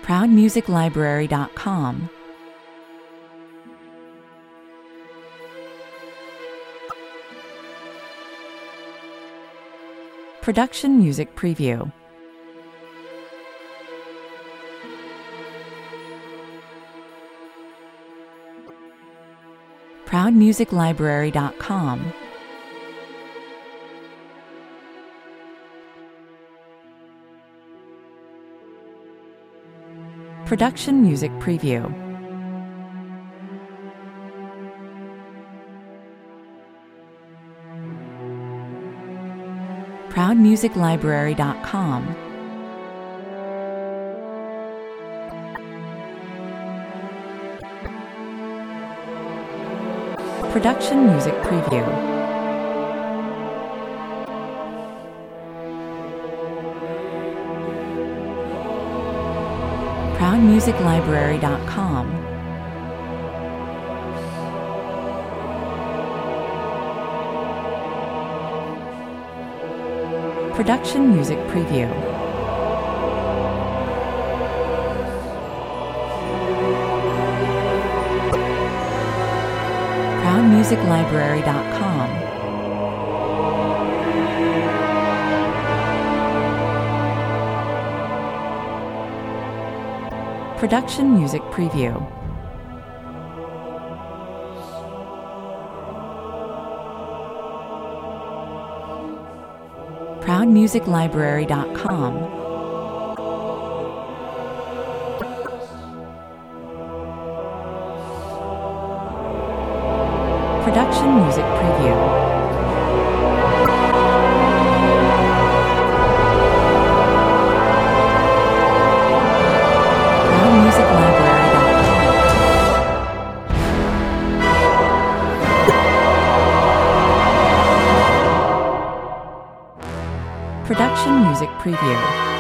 ProudMusicLibrary.com. Production Music Preview. ProudMusicLibrary.com. Production Music Preview. ProudMusicLibrary.com. Production Music Preview. ProudMusicLibrary.com. Production Music Preview. ProudMusicLibrary.com. Production Music Preview. ProudMusicLibrary.com. Production Music Preview. ProudMusicLibrary.com. Production Music Preview.